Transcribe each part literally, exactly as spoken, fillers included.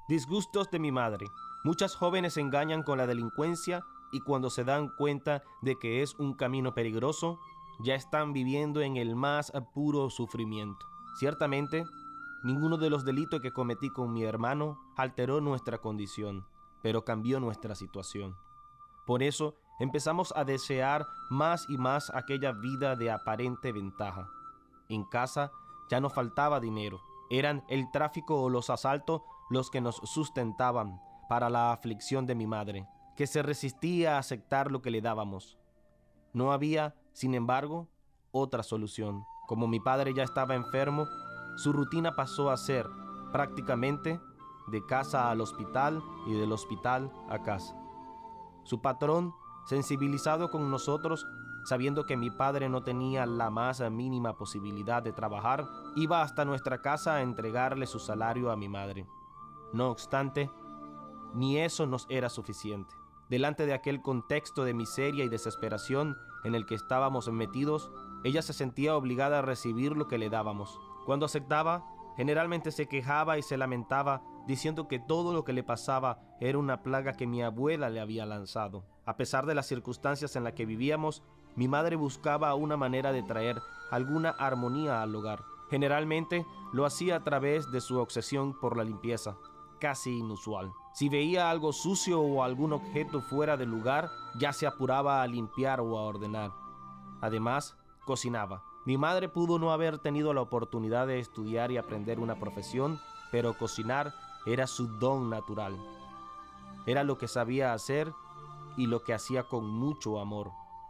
Disgustos de mi madre. Muchas jóvenes se engañan con la delincuencia y cuando se dan cuenta de que es un camino peligroso, ya están viviendo en el más puro sufrimiento. Ciertamente, ninguno de los delitos que cometí con mi hermano alteró nuestra condición, pero cambió nuestra situación. Por eso, empezamos a desear más y más aquella vida de aparente ventaja. En casa ya no faltaba dinero. Eran el tráfico o los asaltos los que nos sustentaban para la aflicción de mi madre, que se resistía a aceptar lo que le dábamos. No había, sin embargo, otra solución. Como mi padre ya estaba enfermo, su rutina pasó a ser, prácticamente, de casa al hospital y del hospital a casa. Su patrón, sensibilizado con nosotros, sabiendo que mi padre no tenía la más mínima posibilidad de trabajar, iba hasta nuestra casa a entregarle su salario a mi madre. No obstante, ni eso nos era suficiente. Delante de aquel contexto de miseria y desesperación en el que estábamos metidos, ella se sentía obligada a recibir lo que le dábamos. Cuando aceptaba, generalmente se quejaba y se lamentaba, diciendo que todo lo que le pasaba era una plaga que mi abuela le había lanzado. A pesar de las circunstancias en las que vivíamos, mi madre buscaba una manera de traer alguna armonía al hogar. Generalmente lo hacía a través de su obsesión por la limpieza, casi inusual. Si veía algo sucio o algún objeto fuera de lugar, ya se apuraba a limpiar o a ordenar. Además, cocinaba. Mi madre pudo no haber tenido la oportunidad de estudiar y aprender una profesión, pero cocinar era su don natural. Era lo que sabía hacer y lo que hacía con mucho amor.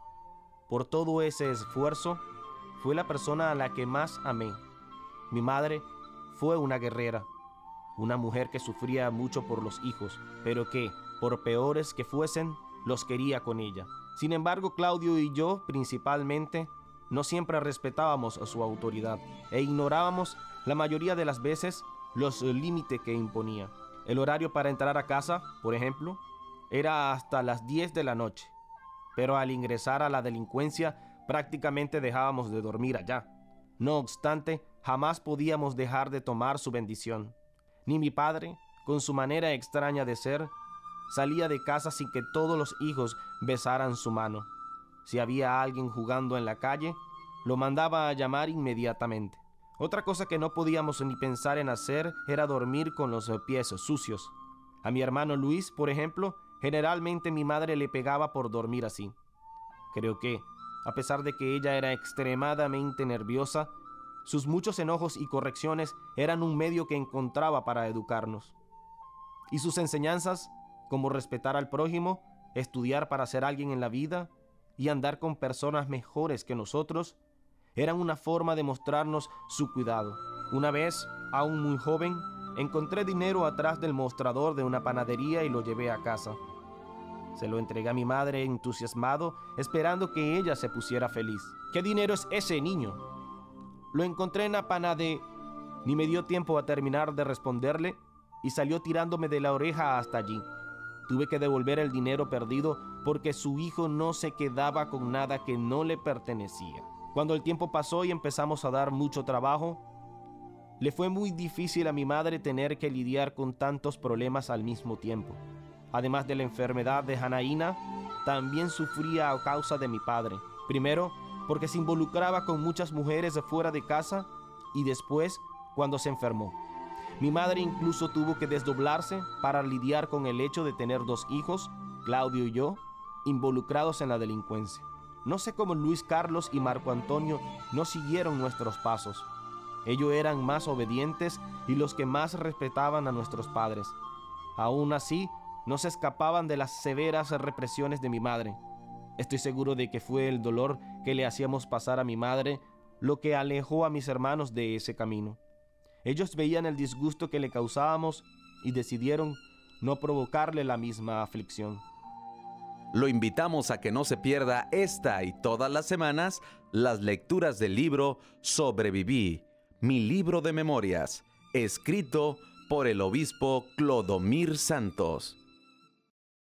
Por todo ese esfuerzo, fue la persona a la que más amé. Mi madre fue una guerrera, una mujer que sufría mucho por los hijos, pero que, por peores que fuesen, los quería con ella. Sin embargo, Claudio y yo, principalmente, no siempre respetábamos a su autoridad e ignorábamos, la mayoría de las veces, los límites que imponía. El horario para entrar a casa, por ejemplo, era hasta las diez de la noche, pero al ingresar a la delincuencia prácticamente dejábamos de dormir allá. No obstante, jamás podíamos dejar de tomar su bendición. Ni mi padre, con su manera extraña de ser, salía de casa sin que todos los hijos besaran su mano. Si había alguien jugando en la calle, lo mandaba a llamar inmediatamente. Otra cosa que no podíamos ni pensar en hacer era dormir con los pies sucios. A mi hermano Luis, por ejemplo, generalmente mi madre le pegaba por dormir así. Creo que, a pesar de que ella era extremadamente nerviosa, sus muchos enojos y correcciones eran un medio que encontraba para educarnos. Y sus enseñanzas, como respetar al prójimo, estudiar para ser alguien en la vida y andar con personas mejores que nosotros, eran una forma de mostrarnos su cuidado. Una vez, aún muy joven, encontré dinero atrás del mostrador de una panadería y lo llevé a casa. Se lo entregué a mi madre entusiasmado, esperando que ella se pusiera feliz. ¿Qué dinero es ese, niño? Lo encontré en la panade. Ni me dio tiempo a terminar de responderle y salió tirándome de la oreja hasta allí. Tuve que devolver el dinero perdido porque su hijo no se quedaba con nada que no le pertenecía. Cuando el tiempo pasó y empezamos a dar mucho trabajo, le fue muy difícil a mi madre tener que lidiar con tantos problemas al mismo tiempo. Además de la enfermedad de Janaína, también sufría a causa de mi padre. Primero, porque se involucraba con muchas mujeres fuera de casa y después cuando se enfermó. Mi madre incluso tuvo que desdoblarse para lidiar con el hecho de tener dos hijos, Claudio y yo, involucrados en la delincuencia. No sé cómo Luis Carlos y Marco Antonio no siguieron nuestros pasos. Ellos eran más obedientes y los que más respetaban a nuestros padres. Aún así, no se escapaban de las severas represiones de mi madre. Estoy seguro de que fue el dolor que le hacíamos pasar a mi madre lo que alejó a mis hermanos de ese camino. Ellos veían el disgusto que le causábamos y decidieron no provocarle la misma aflicción. Lo invitamos a que no se pierda esta y todas las semanas las lecturas del libro Sobreviví, mi libro de memorias, escrito por el obispo Clodomir Santos.